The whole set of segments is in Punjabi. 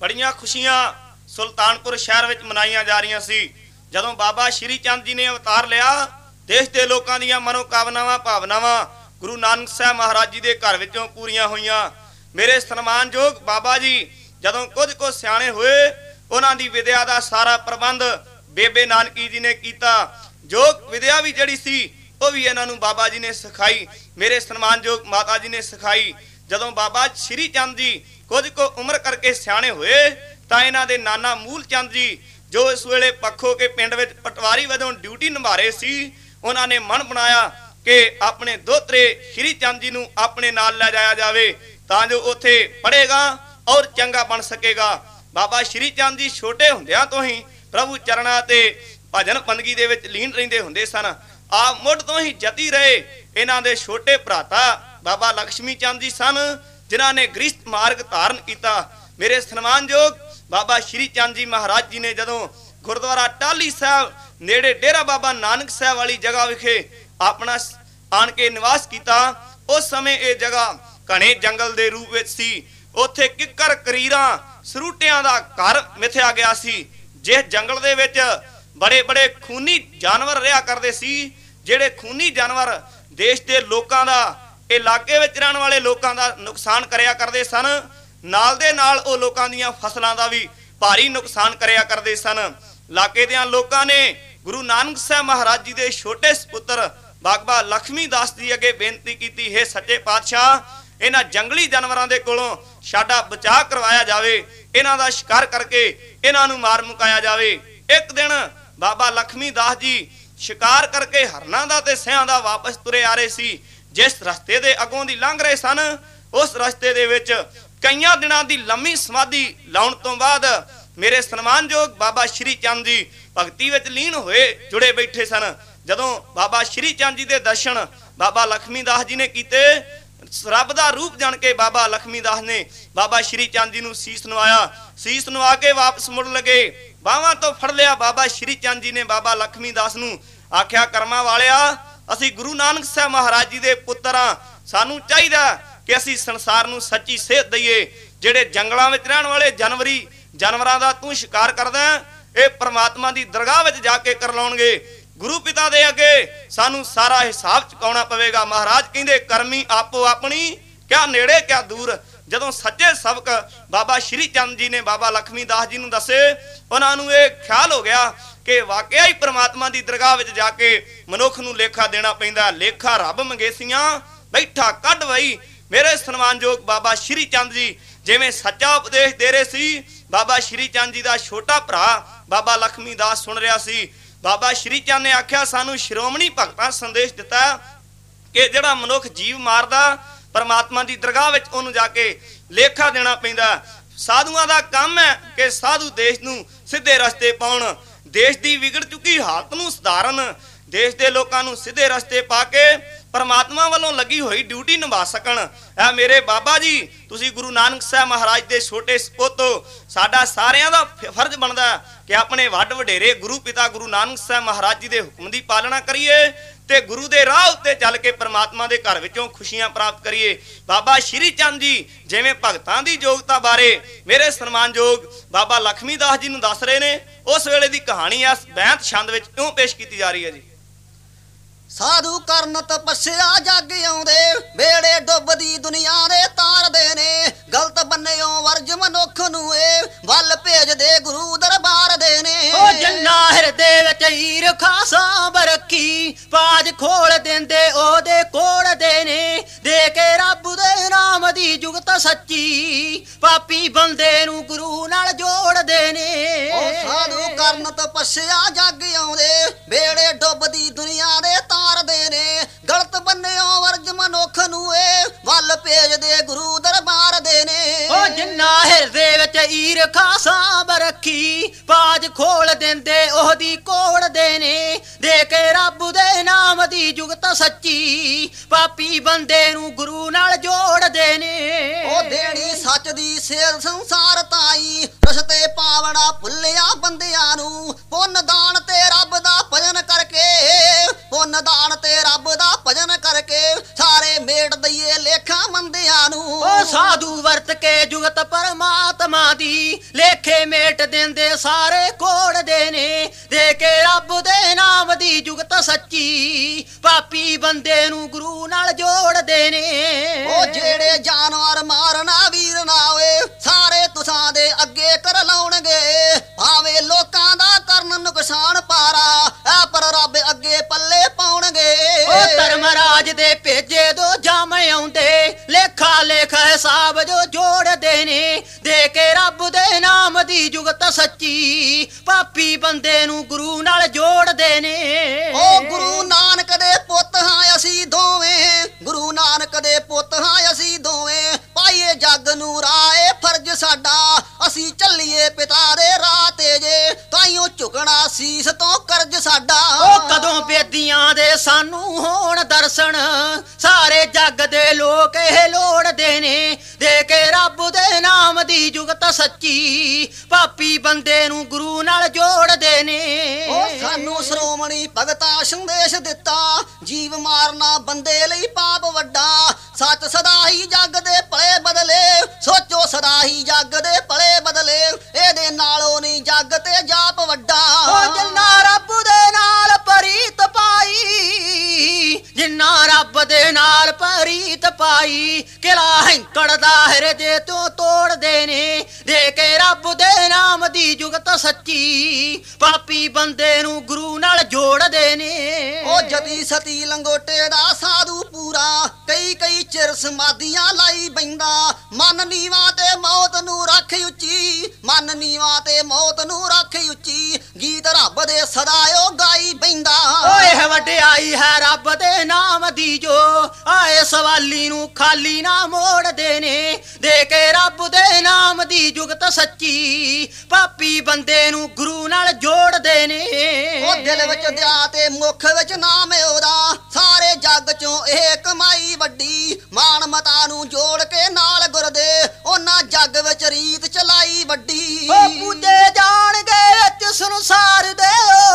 ਬੜੀਆਂ ਖੁਸ਼ੀਆਂ ਸੁਲਤਾਨਪੁਰ ਸ਼ਹਿਰ ਵਿੱਚ ਮਨਾਈਆਂ ਜਾ ਰਹੀਆਂ ਸੀ। ਜਦੋਂ ਬਾਬਾ ਸ਼੍ਰੀ ਚੰਦ ਜੀ ਨੇ ਅਵਤਾਰ ਲਿਆ, ਦੇਸ਼ ਦੇ ਲੋਕਾਂ ਦੀਆਂ ਮਨੋਕਾਮਨਾਵਾਂ ਭਾਵਨਾਵਾਂ ਗੁਰੂ ਨਾਨਕ ਸਾਹਿਬ ਮਹਾਰਾਜ ਜੀ ਦੇ ਘਰ ਵਿੱਚੋਂ ਪੂਰੀਆਂ ਹੋਈਆਂ। ਮੇਰੇ ਸਨਮਾਨਯੋਗ ਬਾਬਾ ਜੀ ਜਦੋਂ ਕੁਝ ਕੁ ਸਿਆਣੇ ਹੋਏ, ਉਹਨਾਂ ਦੀ ਵਿਦਿਆ ਦਾ ਸਾਰਾ ਪ੍ਰਬੰਧ ਬੇਬੇ ਨਾਨਕੀ ਜੀ ਨੇ ਕੀਤਾ। ਜੋ ਵਿਦਿਆ ਵੀ ਜਿਹੜੀ ਸੀ ਉਹ ਵੀ ਇਹਨਾਂ ਨੂੰ ਬਾਬਾ ਜੀ ਨੇ ਸਿਖਾਈ, ਮੇਰੇ ਸਨਮਾਨਯੋਗ ਮਾਤਾ ਜੀ ਨੇ ਸਿਖਾਈ। ਜਦੋਂ ਬਾਬਾ ਸ਼੍ਰੀ ਚੰਦ ਜੀ ਕੁਝ ਕੁ ਉਮਰ ਕਰਕੇ ਸਿਆਣੇ ਹੋਏ ਤਾਂ ਇਹਨਾਂ ਦੇ ਨਾਨਾ ਮੂਲ ਚੰਦ ਜੀ ਜੋ ਇਸ ਵੇਲੇ ਪੱਖੋ ਕੇ ਪਿੰਡ ਵਿੱਚ ਪਟਵਾਰੀ ਵਜੋਂ ਡਿਊਟੀ ਨਿਭਾ ਰਹੇ ਸੀ, ਉਹਨਾਂ ਨੇ ਮਨ ਬਣਾਇਆ ਕਿ ਆਪਣੇ ਦੋਤਰੇ ਸ਼੍ਰੀ ਚੰਦ ਜੀ ਨੂੰ ਆਪਣੇ ਨਾਲ ਲੈ ਜਾਇਆ ਜਾਵੇ ਤਾਂ ਜੋ ਉੱਥੇ ਪੜ੍ਹੇਗਾ ਔਰ ਚੰਗਾ ਬਣ ਸਕੇਗਾ। ਬਾਬਾ ਸ਼੍ਰੀ ਚੰਦ ਜੀ ਛੋਟੇ ਹੁੰਦਿਆਂ ਤੋਂ ਹੀ ਪ੍ਰਭੂ ਚਰਨਾਂ ਤੇ ਭਜਨ ਬੰਦਗੀ ਦੇ ਵਿੱਚ ਲੀਨ ਰਹਿੰਦੇ ਹੁੰਦੇ ਸਨ। ਆਪ ਮੁੱਢ ਤੋਂ ਹੀ ਜਤੀ ਰਹੇ। ਇਹਨਾਂ ਦੇ ਛੋਟੇ ਭਰਾਤਾ ਬਾਬਾ ਲక్ష్ਮੀ ਚੰਦ ਜੀ ਸਨ, ਜਿਨ੍ਹਾਂ ਨੇ ਗ੍ਰਸਥ ਮਾਰਗ ਧਾਰਨ ਕੀਤਾ। ਮੇਰੇ ਸਨਮਾਨਯੋਗ ਬਾਬਾ ਸ਼੍ਰੀ ਚੰਦ ਜੀ ਮਹਾਰਾਜ ਜੀ ਨੇ ਜਦੋਂ ਗੁਰਦੁਆਰਾ ਟਾਹਲੀ ਸਾਹਿਬ ਨੇੜੇ ਡੇਰਾ ਬਾਬਾ ਨਾਨਕ ਸਾਹਿਬ ਵਾਲੀ ਜਗ੍ਹਾ ਵਿਖੇ ਆਪਣਾ ਆਣ ਕੇ ਨਿਵਾਸ ਕੀਤਾ, ਉਸ ਸਮੇਂ ਇਹ ਜਗ੍ਹਾ ਘਣੇ ਜੰਗਲ ਦੇ ਰੂਪ ਵਿੱਚ ਸੀ। ਉੱਥੇ ਕਿੱਕਰ ਕਰੀਰਾਂ ਸਰੂਟਿਆਂ ਦਾ ਘਰ ਮਿਥਿਆ ਗਿਆ ਸੀ। ਜਿਸ ਜੰਗਲ ਦੇ ਵਿੱਚ ਬੜੇ ਬੜੇ ਖੂਨੀ ਜਾਨਵਰ ਰਿਹਾ ਕਰਦੇ ਸੀ, ਜਿਹੜੇ ਖੂਨੀ ਜਾਨਵਰ ਦੇਸ਼ ਦੇ ਲੋਕਾਂ ਦਾ, ਇਲਾਕੇ ਵਿੱਚ ਰਹਿਣ ਵਾਲੇ ਲੋਕਾਂ ਦਾ ਨੁਕਸਾਨ ਕਰਿਆ ਕਰਦੇ ਸਨ। ਨਾਲ ਦੇ ਨਾਲ ਉਹ ਲੋਕਾਂ ਦੀਆਂ ਫਸਲਾਂ ਦਾ ਵੀ ਭਾਰੀ ਨੁਕਸਾਨ ਕਰਿਆ ਕਰਦੇ ਸਨ। ਇਲਾਕੇ ਦੇ ਲੋਕਾਂ ਨੇ ਗੁਰੂ ਨਾਨਕ ਸਾਹਿਬ ਮਹਾਰਾਜ ਜੀ ਦੇ ਛੋਟੇ ਸੁਪੁੱਤਰ ਬਾਬਾ ਲక్ష్ਮੀ ਦਾਸ ਜੀ ਅੱਗੇ ਬੇਨਤੀ ਕੀਤੀ, ਹੈ ਸੱਚੇ ਪਾਤਸ਼ਾਹ, ਇਹਨਾਂ ਜੰਗਲੀ ਜਾਨਵਰਾਂ ਦੇ ਕੋਲੋਂ ਸਾਡਾ ਬਚਾਅ ਕਰਵਾਇਆ ਜਾਵੇ, ਇਹਨਾਂ ਦਾ ਸ਼ਿਕਾਰ ਕਰਕੇ ਇਹਨਾਂ ਨੂੰ ਮਾਰ ਮੁਕਾਇਆ ਜਾਵੇ। ਇੱਕ ਦਿਨ ਬਾਬਾ ਲక్ష్ਮੀ ਦਾਸ ਜੀ ਸ਼ਿਕਾਰ ਕਰਕੇ ਹਰਨਾਂ ਦਾ ਤੇ ਸਿਆਂ ਦਾ ਵਾਪਸ ਤੁਰੇ ਆ ਰਹੇ ਸੀ। ਜਿਸ ਰਸਤੇ ਦੇ ਅੱਗੋਂ ਦੀ ਲੰਘ ਰਹੇ ਸਨ, ਉਸ ਰਸਤੇ ਦੇ ਵਿੱਚ ਕਈਆਂ ਦਿਨਾਂ ਦੀ ਲੰਮੀ ਸਮਾਧੀ ਲਾਉਣ ਤੋਂ ਬਾਅਦ ਮੇਰੇ ਸਨਮਾਨਯੋਗ ਬਾਬਾ ਸ਼੍ਰੀ ਚੰਦ ਜੀ ਭਗਤੀ ਵਿੱਚ ਲੀਨ ਹੋਏ ਜੁੜੇ ਬੈਠੇ ਸਨ। ਜਦੋਂ ਬਾਬਾ ਸ਼੍ਰੀ ਚੰਦ ਜੀ ਦੇ ਦਰਸ਼ਨ ਬਾਬਾ ਲక్ష్ਮੀ ਦਾਸ ਜੀ ਨੇ ਕੀਤੇ, ਰੱਬ ਦਾ ਰੂਪ ਜਾਣ ਕੇ ਬਾਬਾ ਲక్ష్ਮੀ ਦਾਸ ਨੇ ਬਾਬਾ ਸ਼੍ਰੀ ਚੰਦ ਜੀ ਨੂੰ ਸੀਸ ਨਵਾਇਆ। ਸੀਸ ਨਵਾ ਕੇ ਵਾਪਸ ਮੁੜ ਲਗੇ, ਬਾਹਾਂ ਤੋਂ ਫੜ ਲਿਆ ਬਾਬਾ ਸ਼੍ਰੀ ਚੰਦ ਜੀ ਨੇ ਬਾਬਾ ਲక్ష్ਮੀ ਦਾਸ ਨੂੰ, ਆਖਿਆ ਕਰਮਾਂ ਵਾਲਿਆ, ਅਸੀਂ ਗੁਰੂ ਨਾਨਕ ਸਾਹਿਬ ਮਹਾਰਾਜ ਜੀ ਦੇ ਪੁੱਤਰ ਹਾਂ। ਸਾਨੂੰ ਚਾਹੀਦਾ ਕਿ ਅਸੀਂ ਸੰਸਾਰ ਨੂੰ ਸੱਚੀ ਸੇਧ ਦਈਏ। ਜਿਹੜੇ ਜੰਗਲਾਂ ਵਿੱਚ ਰਹਿਣ ਵਾਲੇ ਜਾਨਵਰਾਂ ਦਾ ਤੂੰ ਸ਼ਿਕਾਰ ਕਰਦਾ, ਇਹ ਪ੍ਰਮਾਤਮਾ ਦੀ ਦਰਗਾਹ ਵਿੱਚ ਜਾ ਕੇ ਕਰ ਲਾਉਣਗੇ। ਗੁਰੂ ਪਿਤਾ ਦੇ ਅੱਗੇ ਸਾਨੂੰ ਸਾਰਾ ਹਿਸਾਬ ਚੁਕਾਉਣਾ ਪਵੇਗਾ। ਮਹਾਰਾਜ ਕਹਿੰਦੇ ਕਰਮੀ ਆਪੋ ਆਪਣੀ, ਕਿਆ ਨੇੜੇ ਕਿਆ ਦੂਰ। ਜਦੋਂ ਸੱਚੇ ਸਬਕ ਬਾਬਾ ਸ਼੍ਰੀ ਚੰਦ ਜੀ ਨੇ ਬਾਬਾ ਲక్ష్ਮੀ ਦਾਸ ਜੀ ਨੂੰ ਦੱਸੇ, ਉਹਨਾਂ ਨੂੰ ਇਹ ਖਿਆਲ ਹੋ ਗਿਆ ਕਿ ਵਾਕਿਆ ਹੀ ਪ੍ਰਮਾਤਮਾ ਦੀ ਦਰਗਾਹ ਵਿੱਚ ਜਾ ਕੇ ਮਨੁੱਖ ਨੂੰ ਲੇਖਾ ਦੇਣਾ ਪੈਂਦਾ। ਲੇਖਾ ਰੱਬ ਮੰਗੇਸੀਆਂ ਬੈਠਾ ਕੱਢ ਵਈ। ਮੇਰੇ ਸਨਮਾਨਯੋਗ ਬਾਬਾ ਸ਼੍ਰੀ ਚੰਦ ਜੀ ਜਿਵੇਂ ਸੱਚਾ ਉਪਦੇਸ਼ ਦੇ ਰਹੇ ਸੀ, ਬਾਬਾ ਸ਼੍ਰੀ ਚੰਦ ਜੀ ਦਾ ਛੋਟਾ ਭਰਾ ਬਾਬਾ ਲక్ష్ਮੀ ਦਾਸ ਸੁਣ ਰਿਹਾ ਸੀ। ਬਾਬਾ ਸ਼੍ਰੀ ਚੰਦ ਨੇ ਆਖਿਆ, ਸਾਨੂੰ ਸ਼੍ਰੋਮਣੀ ਭਗਤਾਂ ਸੰਦੇਸ਼ ਦਿੱਤਾ ਕਿ ਜਿਹੜਾ ਮਨੁੱਖ ਜੀਵ ਮਾਰਦਾ, ਪਰਮਾਤਮਾ ਦੀ ਦਰਗਾਹ ਵਿੱਚ ਉਹਨੂੰ ਜਾ ਕੇ ਲੇਖਾ ਦੇਣਾ ਪੈਂਦਾ। ਸਾਧੂਆਂ ਦਾ ਕੰਮ ਹੈ ਕਿ ਸਾਧੂ ਦੇਸ਼ ਨੂੰ ਸਿੱਧੇ ਰਸਤੇ ਪਾਉਣ, ਦੇਸ਼ ਦੀ ਵਿਗੜ ਚੁੱਕੀ ਹਾਲਤ ਨੂੰ ਸੁਧਾਰਨ, ਦੇਸ਼ ਦੇ ਲੋਕਾਂ ਨੂੰ ਸਿੱਧੇ ਰਸਤੇ ਪਾ ਕੇ ਪਰਮਾਤਮਾ ਵੱਲੋਂ ਲੱਗੀ ਹੋਈ ਡਿਊਟੀ ਨਿਭਾ ਸਕਣ। ਇਹ ਮੇਰੇ ਬਾਬਾ ਜੀ, ਤੁਸੀਂ ਗੁਰੂ ਨਾਨਕ ਸਾਹਿਬ ਮਹਾਰਾਜ ਦੇ ਛੋਟੇ ਸਪੁੱਤ ਹੋ। ਸਾਡਾ ਸਾਰਿਆਂ ਦਾ ਫਰਜ਼ ਬਣਦਾ ਕਿ ਆਪਣੇ ਵੱਡ ਵਡੇਰੇ ਗੁਰੂ ਪਿਤਾ ਗੁਰੂ ਨਾਨਕ ਸਾਹਿਬ ਮਹਾਰਾਜ ਜੀ ਦੇ ਹੁਕਮ ਦੀ ਪਾਲਣਾ ਕਰੀਏ ਤੇ ਗੁਰੂ ਦੇ ਰਾਹ ਉੱਤੇ ਚੱਲ ਕੇ ਪਰਮਾਤਮਾ ਦੇ ਘਰ ਵਿੱਚੋਂ ਖੁਸ਼ੀਆਂ ਪ੍ਰਾਪਤ ਕਰੀਏ। ਬਾਬਾ ਸ਼੍ਰੀ ਚੰਦ ਜੀ ਜਿਵੇਂ ਭਗਤਾਂ ਦੀ ਯੋਗਤਾ ਬਾਰੇ ਮੇਰੇ ਸਨਮਾਨਯੋਗ ਬਾਬਾ ਲక్ష్ਮੀ ਦਾਸ ਜੀ ਨੂੰ ਦੱਸ ਰਹੇ ਨੇ, ਉਸ ਵੇਲੇ ਦੀ ਕਹਾਣੀ ਇਸ ਬੈਂਤ ਛੰਦ ਵਿੱਚ ਕਿਉਂ ਪੇਸ਼ ਕੀਤੀ ਜਾ ਰਹੀ ਹੈ ਜੀ। ਸਾਧੂ ਕਰਨ ਤਪੱਸਿਆ ਜੱਗ ਆਉਂਦੇ, ਬੇੜੇ ਡੁੱਬਦੀ ਦੁਨੀਆ ਦੇ ਤਾਰਦੇ ਨੇ। ਗਲਤ ਬੰਨਿਓ ਵਰਜ ਮਨੁੱਖ ਨੂੰ ਇਹ ਵੱਲ ਭੇਜਦੇ ਗੁਰੂ ਦਰਬਾਰ ਦੇ ਨੇ। ਉਹ ਜੰਨਾ ਹਿਰਦੇ ਵਿੱਚ ਹੀਰ ਖਾਸਾ ਬਰਖੀ, ਪਾਜ ਖੋਲ ਦਿੰਦੇ ਉਹਦੇ ਕੋਲ ਦੇ ਨੇ। ਦੇ ਕੇ ਰੱਬ ਦੇ ਨਾਮ ਦੀ ਜੁਗਤ ਸੱਚੀ, ਪਾਪੀ ਬੰਦੇ ਨੂੰ ਗੁਰੂ ਨਾਲ ਜੋੜਦੇ ਨੇ। ਉਹ ਸਾਧੂ ਕਰਨ ਤਪੱਸਿਆ ਜੱਗ ਆਉਂਦੇ, ਬੇੜੇ ਡੁੱਬਦੀ ਦੁਨੀਆ ਦੇ ਤਾਰਦੇ ਨੇ। ਗਲਤ ਬੰਨਿਓ ਵਰਜ ਮਨੁੱਖ ਨੂੰ ਇਹ ਵੱਲ ਭੇਜਦੇ ਗੁਰੂ ਦਰਬਾਰ ਦੇ ਨੇ। ਉਹ ਜਿੰਨਾ ਹਿਰਦੇ ਵਿੱਚ ਹੀਰ ਖਾਸਾ ਬਰਖੀ, ਪਾਜ ਖੋਲ ਦਿੰਦੇ ਉਹਦੀ ਕੋੜ ਦੇ ਨੇ। ਦੇ ਕੇ ਰੱਬ ਦੇ ਨਾਮ ਦੀ ਜੁਗਤ ਸੱਚੀ, ਪਾਪੀ ਬੰਦੇ ਨੂੰ ਗੁਰੂ ਨਾਲ ਜੋੜਦੇ ਨੇ। ਉਹ ਦੇਣੀ ਸੱਚ ਦੀ ਸੇਧ ਸੰਸਾਰ ਤਾਈ, ਰਸਤੇ ਪਾਵਣਾ ਭੁੱਲਿਆ ਬੰਦਿਆਂ ਨੂੰ। ਪੁੰਨ ਦਾਨ ਤੇ ਰੱਬ ਦਾ ਭਜਨ ਕਰਕੇ, ਪੁੰਨ ਦਾਨ ਤੇ ਰੱਬ ਦਾ ਭਜਨ ਕਰਕੇ, ਸਾਰੇ ਮੇਟ ਦਈਏ ਲੇਖਾਂ ਮੰਦਿਆਂ ਨੂੰ। ਉਹ ਸਾਧੂ ਵਰਤ ਕੇ ਜੁਗਤ ਪਰਮਾਤਮਾ ਕਰਮਾਂ ਦੀ ਲੇਖੇ ਮੇਟ ਦਿੰਦੇ ਸਾਰੇ ਕੋੜਦੇ ਨੇ ਦੇ ਕੇ ਰੱਬ ਦੇ ਨਾਮ ਦੀ ਜੁਗਤ ਸੱਚੀ ਪਾਪੀ ਬੰਦੇ ਨੂੰ ਗੁਰੂ ਨਾਲ ਜੋੜਦੇ ਨੇ ਉਹ ਜਿਹੜੇ ਜਾਨਵਰ ਮਾਰਨਾ ਵੀਰ ਨਾ ਓਏ ਸਾਰੇ ਤੁਸਾਂ ਦੇ ਅੱਗੇ ਕਰ ਲਾਉਣਗੇ ਭਾਵੇਂ ਲੋਕਾਂ ਦਾ ਕਰਨ ਨੁਕਸਾਨ ਪਾਰਾ ਐ ਪਰ ਰੱਬ ਅੱਗੇ ਪੱਲੇ ਪਾਉਣਗੇ ਉਹ ਧਰਮਰਾਜ ਦੇ ਭੇਜੇ ਦੋ ਜਾਮ ਆਉਂਦੇ ਲੇਖਾ ਲੇਖ ਹਿਸਾਬ ਜੋ ਜੋੜਦੇ ਨੇ ਦੇ ਕੇ ਰੱਬ ਦੇ ਨਾਮ ਦੀ ਜੁਗਤ ਸੱਚੀ ਪਾਪੀ ਬੰਦੇ ਨੂੰ ਗੁਰੂ ਨਾਲ ਜੋੜਦੇ ਨੇ ਉਹ ਗੁਰੂ ਨਾਨਕ ਦੇ ਪੁੱਤ ਹਾਂ ਅਸੀਂ ਦੋਵੇਂ ਗੁਰੂ ਨਾਨਕ ਦੇ ਪੁੱਤ ਹਾਂ ਅਸੀਂ ਦੋਵੇਂ ਪਾਈਏ ਜੱਗ ਨੂੰ ਰਾਏ ਫਰਜ਼ ਸਾਡਾ ਅਸੀਂ ਚੱਲੀਏ ਪਿਤਾ ਦੇ ਰਾਹ ਤੇ ਜੇ ਤਾਈਓ ਝੁਕਣਾ ਸੀਸ ਤੋਂ ਕਰਜ਼ ਸਾਡਾ ਉਹ ਕਦੋਂ ਬੇਦੀਆਂ ਦੇ ਸਾਨੂੰ ਹੋਣ ਦਰਸ਼ਨ ਸਾਰੇ ਜੱਗ ਦੇ ਲੋਕ ਇਹ ਲੋੜਦੇ ਨੇ ਦੇ ਕੇ ਰੱਬ ਦੇ ਨਾਮ ਦੀ ਜੁਗਤ ਸੱਚੀ ਪਾਪੀ ਬੰਦੇ ਨੂੰ ਗੁਰੂ ਨਾਲ ਜੋੜਦੇ ਨੇ ਉਹ ਸਾਨੂੰ ਸ਼੍ਰੋਮਣੀ ਭਗਤਾ ਸੰਦੇਸ਼ ਦਿੱਤਾ ਜੀਵ ਮਾਰਨਾ ਬੰਦੇ ਲਈ ਪਾਪ ਵੱਡਾ ਸੱਚ ਸਦਾ ਹੀ ਜੱਗ ਦੇ ਭਲੇ ਬਦਲੇ ਸੋਚੋ ਸਦਾ ਹੀ ਜੱਗ ਦੇ ਭਲੇ ਬਦਲੇ ਇਹਦੇ ਨਾਲੋਂ ਨਹੀਂ ਜੱਗ ਤੇ ਜਾਪ ਵੱਡਾ ਉਹ ਜਿੰਨਾ ਰੱਬ ਦੇ ਨਾਲ ਪ੍ਰੀਤ ਪਾਈ ਜਿੰਨਾ ਰੱਬ ਦੇ ਨਾਲ ਪ੍ਰੀਤ ਪਾਈ ਕਿਲਾ ਹੈਂਕੜ ਦਾ ਹਿਰਦੇ ਤੋਂ ਤੋੜਦੇ ਨੇ ਦੇ ਕੇ ਰੱਬ ਦੇ ਨਾਮ ਦੀ ਜੁਗਤ ਸੱਚੀ ਪਾਪੀ ਬੰਦੇ ਨੂੰ ਗੁਰੂ ਨਾਲ ਜੋੜਦੇ ਨੇ ਉਹ ਜਤੀ ਸਤੀ ਲੰਗੋਟੇ ਦਾ ਸਾਧੂ ਪੂਰਾ ਕਈ ਕਈ ਚਿਰ ਸਮਾਧੀਆਂ ਲਾਈ ਬੈਂਦਾ ਮਨ ਨੀਵਾ ਤੇ ਮੌਤ ਨੂੰ ਰੱਖ ਉੱਚੀ ਮਨ ਨੀਵਾ ਤੇ ਮੌਤ ਨੂੰ ਰੱਖ ਉੱਚੀ ਗੀਤ ਰੱਬ ਦੇ ਸਦਾ ਉਹ ਗਾਈ ਬੈਂਦਾ ਓਏ ਵਡਿਆਈ ਹੈ ਰੱਬ ਦੇ ਨਾਮ ਦੀ ਜੋ ਆਏ ਸਵਾਲੀ ਨੂੰ ਖਾਲੀ ਨਾ ਮੋੜਦੇ ਨੇ ਦੇ ਕੇ ਰੱਬ ਦੇ ਨਾਮ ਦੀ ਜੁਗਤ ਸੱਚੀ ਪਾਪੀ ਬੰਦੇ ਨੂੰ ਗੁਰੂ ਨਾਲ ਜੋੜਦੇ ਨੇ ਉਹ ਦਿਲ ਵਿੱਚ ਦਿਆ ਤੇ ਮੁਖ ਵਿੱਚ ਨਾਮ ਉਹਦਾ ਸਾਰੇ ਜੱਗ ਚੋਂ ਇਹ ਕਮਾਈ ਵੱਡੀ ਮਾਨ ਮਤਾ ਨੂੰ ਜੋੜ ਕੇ ਨਾਲ ਗੁਰਦੇ ਉਹਨਾਂ ਜੱਗ ਵਿੱਚ ਰੀਤ ਚਲਾਈ ਵੱਡੀ ਉਹ ਪੂਜੇ ਜਾਣਗੇ ਵਿੱਚ ਸੰਸਾਰ ਦੇ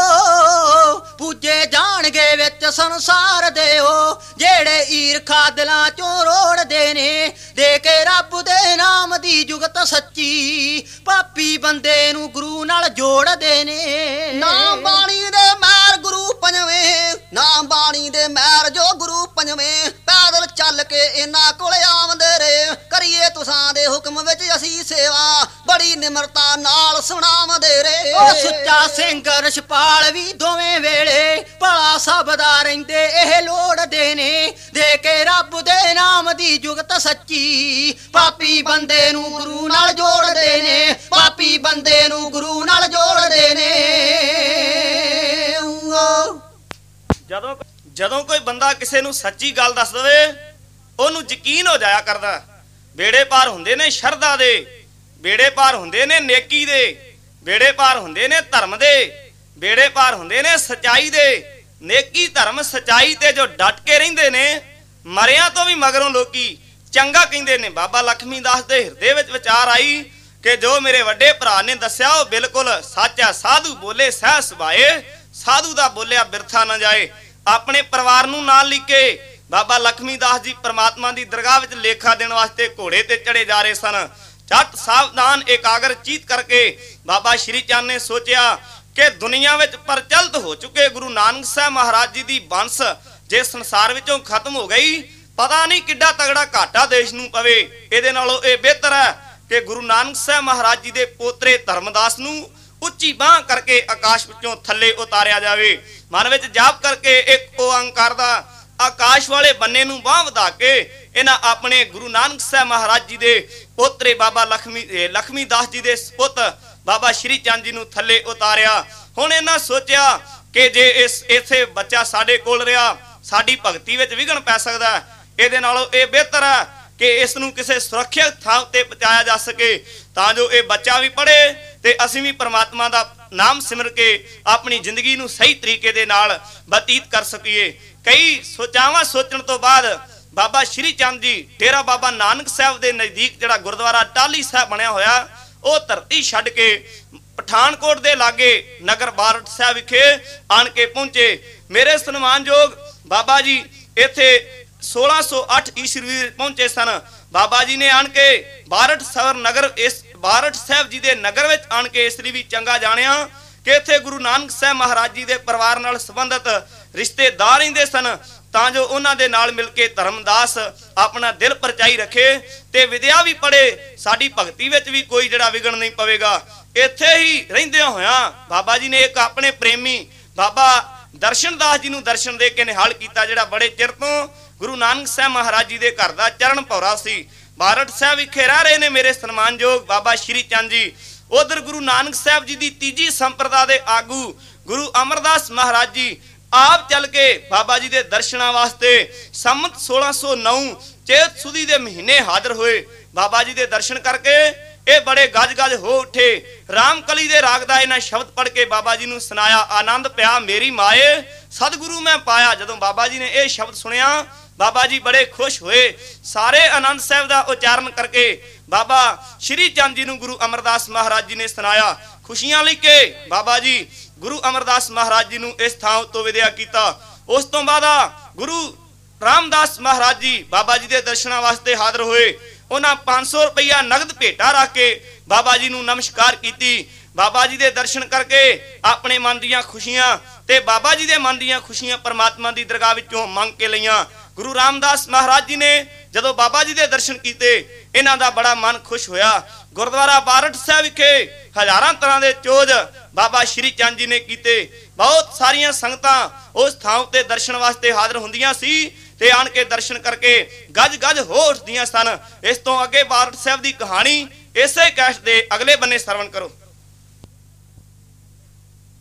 ਪੂਜੇ ਜਾਣਗੇ ਵਿੱਚ ਸੰਸਾਰ ਦੇ ਉਹ ਜਿਹੜੇ ਈਰਖਾ ਦਿਲਾਂ ਚੋਂ ਰੋੜਦੇ ਨੇ ਦੇ ਕੇ ਰੱਬ ਦੇ ਨਾਮ ਦੀ ਜੁਗਤ ਸੱਚੀ ਪਾਪੀ ਬੰਦੇ ਨੂੰ ਗੁਰੂ ਨਾਲ ਜੋੜਦੇ ਨੇ ਨਾਮ ਬਾਣੀ ਦੇ ਮਹਿਰ ਗੁਰੂ ਪੰਜਵੇਂ ਨਾਮ ਬਾਣੀ ਦੇ ਮਹਿਰ ਜੋ ਗੁਰੂ ਪੰਜਵੇਂ ਪੈਦਲ ਚੱਲ ਕੇ ਇਹਨਾਂ ਕੋਲ ਆਉਂਦੇ ਰੇ ਕਰੀਏ ਤੁਸਾਂ ਦੇ ਹੁਕਮ ਵਿੱਚ ਅਸੀਂ ਸੇਵਾ ਬੜੀ ਨਿਮਰਤਾ ਨਾਲ ਸੁਣਾਉਂਦੇ ਰੇ ਉਹ ਸੁੱਚਾ ਸਿੰਘ ਰਛਪਾਲ ਵੀ ਦੋਵੇਂ ਵੇਲੇ ਭਲਾ ਸਭ ਦਾ ਰਹਿੰਦੇ ਇਹ ਲੋੜਦੇ ਨੇ ਦੇ ਕੇ ਰੱਬ ਦੇ ਨਾਮ ਦੀ ਜੁਗਤ ਸੱਚੀ ਪਾਪੀ ਬੰਦੇ ਨੂੰ ਗੁਰੂ ਨਾਲ ਜੋੜਦੇ ਨੇ ਪਾਪੀ ਬੰਦੇ ਨੂੰ ਗੁਰੂ ਨਾਲ ਜੋੜਦੇ ਨੇ ਜਦੋਂ ਕੋਈ ਬੰਦਾ ਕਿਸੇ ਨੂੰ ਸੱਚੀ ਗੱਲ ਦੱਸ ਦਵੇ ਉਹਨੂੰ ਯਕੀਨ ਹੋ ਜਾਇਆ ਕਰਦਾ ਬੇੜੇ ਪਾਰ ਹੁੰਦੇ ਨੇ ਸ਼ਰਧਾ ਦੇ ਬੇੜੇ ਪਾਰ ਹੁੰਦੇ ਨੇ ਨੇਕੀ ਦੇ ਬੇੜੇ ਪਾਰ ਹੁੰਦੇ ਨੇ ਧਰਮ ਦੇ ਬੇੜੇ ਪਾਰ ਹੁੰਦੇ ਨੇ ਸਚਾਈ ਦੇ ਨੇਕੀ ਧਰਮ ਸਚਾਈ ਤੇ ਜੋ ਡਟ ਕੇ ਰਹਿੰਦੇ ਨੇ ਮਰਿਆਂ ਤੋਂ ਵੀ ਮਗਰੋਂ ਲੋਕੀ ਚੰਗਾ ਕਹਿੰਦੇ ਨੇ ਬਾਬਾ ਲਖਮੀ ਦਾਸ ਦੇ ਹਿਰਦੇ ਵਿੱਚ ਵਿਚਾਰ ਆਈ ਕਿ ਜੋ ਮੇਰੇ ਵੱਡੇ ਭਰਾ ਨੇ ਦੱਸਿਆ ਉਹ ਬਿਲਕੁਲ ਸੱਚ ਹੈ ਸਾਧੂ ਬੋਲੇ ਸਹਿ ਸੁਭਾਏ ਸਾਧੂ ਦਾ ਬੋਲਿਆ ਬਿਰਥਾ ਨਾ ਜਾਏ ਆਪਣੇ ਪਰਿਵਾਰ ਨੂੰ ਨਾਲ ਲੈ ਕੇ ਬਾਬਾ ਲਖਮੀ ਦਾਸ ਜੀ ਪ੍ਰਮਾਤਮਾ ਦੀ ਦਰਗਾਹ ਵਿੱਚ ਲੇਖਾ ਦੇਣ ਵਾਸਤੇ ਘੋੜੇ ਤੇ ਚੜੇ ਜਾ ਰਹੇ ਸਨ ਝੱਟ ਸਾਵਧਾਨ ਇਕਾਗਰ ਚੀਤ ਕਰਕੇ ਬਾਬਾ ਸ਼੍ਰੀ ਚੰਦ ਨੇ ਸੋਚਿਆ ਕਿ ਦੁਨੀਆ ਵਿੱਚ ਪ੍ਰਚਲਿਤ ਹੋ ਚੁੱਕੇ ਗੁਰੂ ਨਾਨਕ ਸਾਹਿਬ ਮਹਾਰਾਜ ਜੀ ਦੀ ਬੰਸ ਜੇ ਸੰਸਾਰ ਵਿੱਚੋਂ ਖਤਮ ਹੋ ਗਈ ਪਤਾ ਨਹੀਂ ਕਿੱਡਾ ਤਗੜਾ ਘਾਟਾ ਦੇਸ਼ ਨੂੰ ਪਵੇ ਇਹਦੇ ਨਾਲੋਂ ਇਹ ਬਿਹਤਰ ਹੈ ਕਿ ਗੁਰੂ ਨਾਨਕ ਸਾਹਿਬ ਮਹਾਰਾਜ ਜੀ ਦੇ ਪੋਤਰੇ ਧਰਮਦਾਸ ਨੂੰ ਉੱਚੀ ਬਾਹ ਕਰਕੇ ਆਕਾਸ਼ ਵਿੱਚੋਂ ਥੱਲੇ ਉਤਾਰਿਆ ਜਾਵੇ ਮਨ ਵਿੱਚ ਜਾਪ ਕਰਕੇ ਇੱਕ ਓੰਕਾਰ ਦਾ ਆਕਾਸ਼ ਵਾਲੇ ਬੰਨੇ ਨੂੰ ਬਾਹ ਵਧਾ ਕੇ ਇਹਨਾਂ ਆਪਣੇ ਗੁਰੂ ਨਾਨਕ ਸਾਹਿਬ ਮਹਾਰਾਜ ਜੀ ਦੇ ਪੋਤਰੇ ਬਾਬਾ ਲਖਮੀ ਦਾਸ ਜੀ ਦੇ ਪੁੱਤ ਬਾਬਾ ਸ਼੍ਰੀ ਚੰਦ ਜੀ ਨੂੰ ਥੱਲੇ ਉਤਾਰਿਆ ਹੁਣ ਇਹਨਾਂ ਸੋਚਿਆ ਕਿ ਜੇ ਇਥੇ ਬੱਚਾ ਸਾਡੇ ਕੋਲ ਰਿਹਾ ਸਾਡੀ ਭਗਤੀ ਵਿੱਚ ਵਿਘਨ ਪੈ ਸਕਦਾ ਇਹਦੇ ਨਾਲੋਂ ਇਹ ਬਿਹਤਰ ਹੈ ਕਿ ਇਸ ਨੂੰ ਕਿਸੇ ਸੁਰੱਖਿਅਤ ਥਾਂ ਤੇ ਪਹੁੰਚਾਇਆ ਜਾ ਸਕੇ ਤਾਂ ਜੋ ਇਹ ਬੱਚਾ ਵੀ ਪੜ੍ਹੇ ਤੇ ਅਸੀਂ ਵੀ ਪ੍ਰਮਾਤਮਾ ਦਾ ਨਾਮ ਸਿਮਰ ਕੇ ਆਪਣੀ ਜ਼ਿੰਦਗੀ ਨੂੰ ਸਹੀ ਤਰੀਕੇ ਦੇ ਨਾਲ ਬਤੀਤ ਕਰ ਸਕੀਏ ਕਈ ਸੋਚਾਵਾਂ ਸੋਚਣ ਤੋਂ ਬਾਅਦ ਬਾਬਾ ਸ਼੍ਰੀ ਚੰਦ ਜੀ ਡੇਰਾ ਬਾਬਾ ਨਾਨਕ ਸਾਹਿਬ ਦੇ ਨਜ਼ਦੀਕ ਜਿਹੜਾ ਗੁਰਦੁਆਰਾ ਟਾਹਲੀ ਸਾਹਿਬ ਬਣਿਆ ਹੋਇਆ ਉਹ ਧਰਤੀ ਛੱਡ ਕੇ ਪਠਾਨਕੋਟ ਦੇ ਲਾਗੇ ਨਗਰ ਬਾਰਠ ਸਾਹਿਬ ਵਿਖੇ ਆਣ ਕੇ ਪਹੁੰਚੇ ਮੇਰੇ ਸਨਮਾਨਯੋਗ ਬਾਬਾ ਜੀ ਇੱਥੇ 1608 ਈਸਵੀ ਪਹੁੰਚੇ ਸਨ ਬਾਬਾ ਜੀ ਨੇ ਆਣ ਕੇ ਬਾਰਠ ਸਾਹਿਬ ਜੀ ਦੇ ਨਗਰ ਵਿੱਚ ਆਣ ਕੇ ਇਸ ਲਈ ਵੀ ਚੰਗਾ ਜਾਣਿਆ ਕਿ ਇੱਥੇ ਗੁਰੂ ਨਾਨਕ ਸਾਹਿਬ ਮਹਾਰਾਜ ਜੀ ਦੇ ਪਰਿਵਾਰ ਨਾਲ ਸੰਬੰਧਿਤ ਰਿਸ਼ਤੇਦਾਰ ਰਹਿੰਦੇ ਸਨ, ਤਾਂ ਜੋ ਉਹਨਾਂ ਦੇ ਨਾਲ ਮਿਲ ਕੇ ਧਰਮਦਾਸ ਆਪਣਾ ਦਿਲ ਪਰਚਾਈ ਰੱਖੇ ਤੇ ਵਿਦਿਆ ਵੀ ਪੜੇ, ਸਾਡੀ ਭਗਤੀ ਵਿੱਚ ਵੀ ਕੋਈ ਜਿਹੜਾ ਵਿਗੜ ਨਹੀਂ ਪਵੇਗਾ। ਇੱਥੇ ਹੀ ਰਹਿੰਦਿਆਂ ਹੋਇਆਂ ਬਾਬਾ ਜੀ ਨੇ ਇੱਕ ਆਪਣੇ ਪ੍ਰੇਮੀ ਬਾਬਾ ਦਰਸ਼ਨ ਦਾਸ ਜੀ ਨੂੰ ਦਰਸ਼ਨ ਦੇ ਕੇ ਨਿਹਾਲ ਕੀਤਾ, ਜਿਹੜਾ ਬੜੇ ਚਿਰ ਤੋਂ ਗੁਰੂ ਨਾਨਕ ਸਾਹਿਬ ਮਹਾਰਾਜ ਜੀ ਦੇ ਘਰ ਦਾ ਚਰਨ ਭੌਰਾ ਸੀ। ਬਾਰਠ ਸਾਹਿਬ ਵਿਖੇ ਰਹਿ ਰਹੇ ਨੇ ਮੇਰੇ ਸਨਮਾਨਯੋਗ ਬਾਬਾ ਸ਼੍ਰੀ ਚੰਦ ਜੀ। ਉਧਰ ਗੁਰੂ ਨਾਨਕ ਸਾਹਿਬ ਜੀ ਦੀ ਤੀਜੀ ਸੰਪਰਦਾ ਦੇ ਆਗੂ ਗੁਰੂ ਅਮਰਦਾਸ ਮਹਾਰਾਜ ਜੀ ਆਪ ਚੱਲ ਕੇ ਬਾਬਾ ਜੀ ਦੇ ਦਰਸ਼ਨਾਂ ਵਾਸਤੇ ਸੰਮਤ 1609 ਚੇਤ ਸੁਦੀ ਦੇ ਮਹੀਨੇ ਹਾਜ਼ਰ ਹੋਏ। ਬਾਬਾ ਜੀ ਦੇ ਦਰਸ਼ਨ ਕਰਕੇ ਇਹ ਬੜੇ ਗੱਜ-ਗੱਜ ਹੋ ਉੱਠੇ। ਰਾਮਕਲੀ ਦੇ ਰਾਗ ਦਾ ਇਹਨਾਂ ਸ਼ਬਦ ਪੜ੍ਹ ਕੇ ਬਾਬਾ ਜੀ ਨੂੰ ਸੁਨਾਇਆ, ਆਨੰਦ ਪਿਆ ਮੇਰੀ ਮਾਏ ਸਤਿਗੁਰੂ ਮੈਂ ਪਾਇਆ। ਜਦੋਂ ਬਾਬਾ ਜੀ ਨੇ ਇਹ ਸ਼ਬਦ ਸੁਣਿਆ ਬਾਬਾ ਜੀ ਬੜੇ ਖੁਸ਼ ਹੋਏ। ਸਾਰੇ ਆਨੰਦ ਸਾਹਿਬ ਦਾ ਉਚਾਰਨ ਕਰਕੇ ਬਾਬਾ ਸ਼੍ਰੀ ਚੰਦ ਜੀ ਨੂੰ ਗੁਰੂ ਅਮਰਦਾਸ ਮਹਾਰਾਜ ਜੀ ਨੇ ਸੁਨਾਇਆ। ਖੁਸ਼ੀਆਂ ਲੈ ਕੇ ਬਾਬਾ ਜੀ ਗੁਰੂ ਅਮਰਦਾਸ ਮਹਾਰਾਜ ਜੀ ਨੂੰ ਇਸ ਥਾਂ ਤੋਂ ਵਿਦਿਆ ਕੀਤਾ। ਉਸ ਤੋਂ ਬਾਅਦ ਗੁਰੂ ਰਾਮਦਾਸ ਮਹਾਰਾਜ ਜੀ ਬਾਬਾ ਜੀ ਦੇ ਦਰਸ਼ਨਾਂ ਵਾਸਤੇ ਹਾਜ਼ਰ ਹੋਏ। ਉਹਨਾਂ 500 ਰੁਪਇਆ ਨਗਦ ਭੇਟਾ ਰੱਖ ਕੇ ਬਾਬਾ ਜੀ ਨੂੰ ਨਮਸਕਾਰ ਕੀਤੀ। ਬਾਬਾ ਜੀ ਦੇ ਦਰਸ਼ਨ ਕਰਕੇ ਆਪਣੇ ਮਨ ਦੀਆਂ ਖੁਸ਼ੀਆਂ ਤੇ ਬਾਬਾ ਜੀ ਦੇ ਮਨ ਦੀਆਂ ਖੁਸ਼ੀਆਂ ਪਰਮਾਤਮਾ ਦੀ ਦਰਗਾਹ ਵਿੱਚੋਂ ਮੰਗ ਕੇ ਲਈਆਂ। ਗੁਰੂ ਰਾਮਦਾਸ ਮਹਾਰਾਜ ਜੀ ਨੇ ਜਦੋਂ ਬਾਬਾ ਜੀ ਦੇ ਦਰਸ਼ਨ ਕੀਤੇ ਇਹਨਾਂ ਦਾ ਬੜਾ ਮਨ ਖੁਸ਼ ਹੋਇਆ। ਗੁਰਦੁਆਰਾ ਬਾਰਠ ਸਾਹਿਬ ਵਿਖੇ ਹਜ਼ਾਰਾਂ ਤਰ੍ਹਾਂ ਦੇ ਚੋਜ ਬਾਬਾ ਸ਼੍ਰੀ ਚੰਦ ਜੀ ਨੇ ਕੀਤੇ। ਬਹੁਤ ਸਾਰੀਆਂ ਸੰਗਤਾਂ ਉਸ ਥਾਂ ਉੱਤੇ ਦਰਸ਼ਨ ਵਾਸਤੇ ਹਾਜ਼ਰ ਹੁੰਦੀਆਂ ਸੀ ਤੇ ਆਣ ਕੇ ਦਰਸ਼ਨ ਕਰਕੇ ਗੱਜ-ਗੱਜ ਹੋ ਉੱਠਦੀਆਂ ਸਨ। ਇਸ ਤੋਂ ਅੱਗੇ ਬਾਰਠ ਸਾਹਿਬ ਦੀ ਕਹਾਣੀ ਇਸੇ ਕੈਸਟ ਦੇ ਅਗਲੇ ਬੰਨੇ ਸਰਵਣ ਕਰੋ।